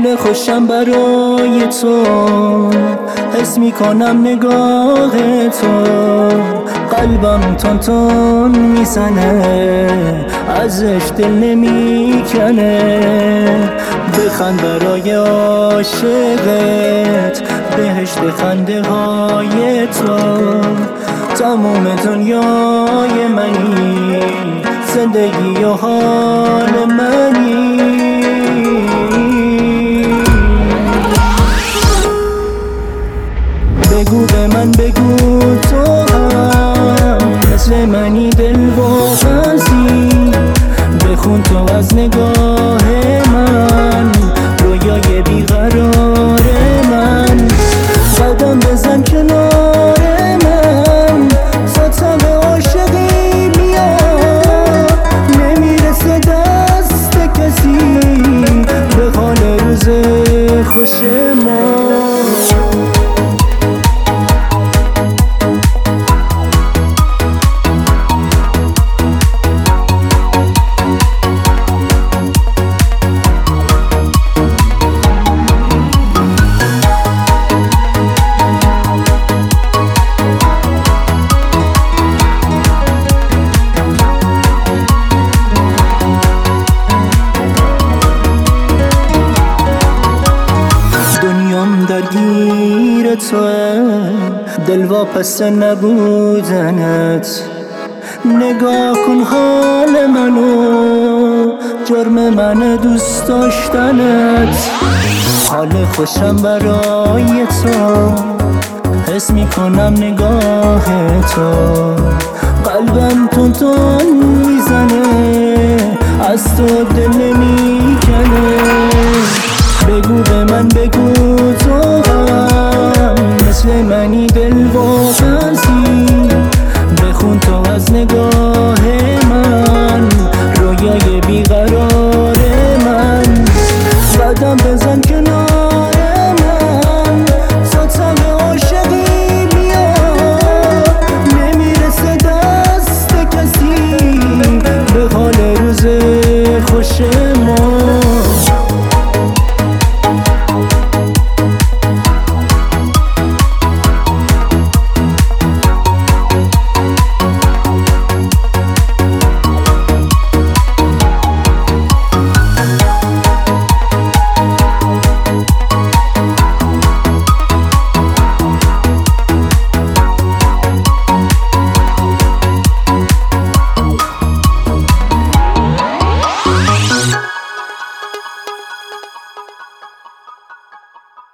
حال خوشم برای تو، حس میکنم نگاه تو، قلبم تون تون میزنه، ازش دل نمیکنه. بخند برای عاشقت، بهشت خنده های تو، تموم دنیای منی، زندگی و حال منی. بگو به من، بگو تو هم مثل منی دلواپسی، بخون تو از نگاه من رویای بیقرار من. قدم بزن کنار من، سطح عاشقی میاد، نمیرسه دست کسی به حال روز خوش ما. درگیر توه، دلواپس نبودنت. نگاه کن حال منو، جرم من دوست داشتنت. حال خوشم برای تو، حس میکنم نگاه تو، قلبم تون تون میزنه، از تو دل نمیکنه. بگو به من، بگو تو هم مثل منی دلواپسی،